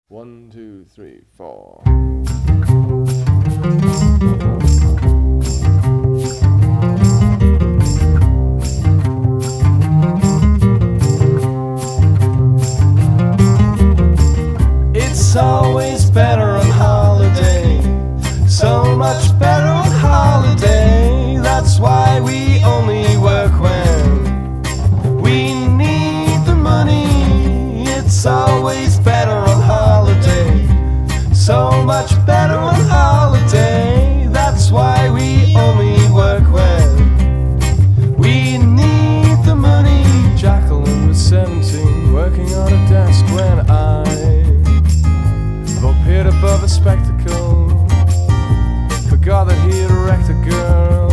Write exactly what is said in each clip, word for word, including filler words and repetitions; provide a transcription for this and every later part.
One, two, three, four. It's always better on holiday, so much better on holiday. That's why we only work when we need the money. It's always better on holiday, so much better on holiday. That's why we only work when we need the money. Jacqueline was seventeen, working on a desk when I appeared above a spectacle, forgot that he had wrecked a girl.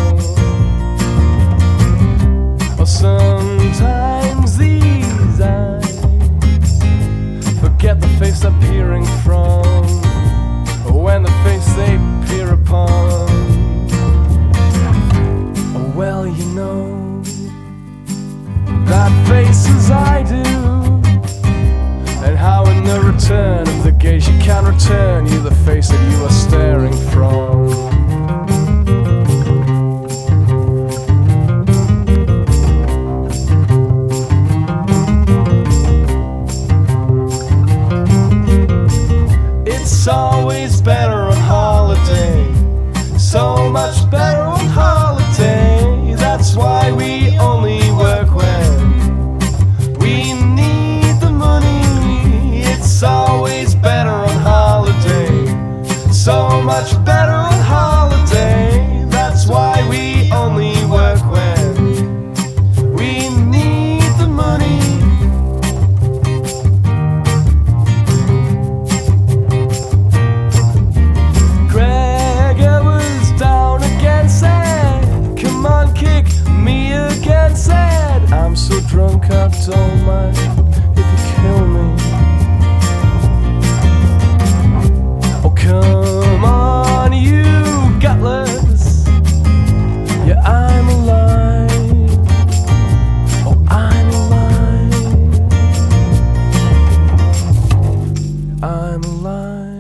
Or sometimes these eyes forget the face they're peering from, or when the face they peer upon. Oh, well, you know that face as I do, and how in the return of the gaze you can return you the face that you are staring from. It's always better on holiday, so much better on holiday. That's why we only work when we need the money. It's always better on holiday, so much better on holiday. That's why we only work when we need the money. Gregor was down again, said, come on, kick me again, said, I'm so drunk I don't mind if you kill me. Oh, come on, you gutless. Yeah, I'm alive. Oh, I'm alive. I'm alive.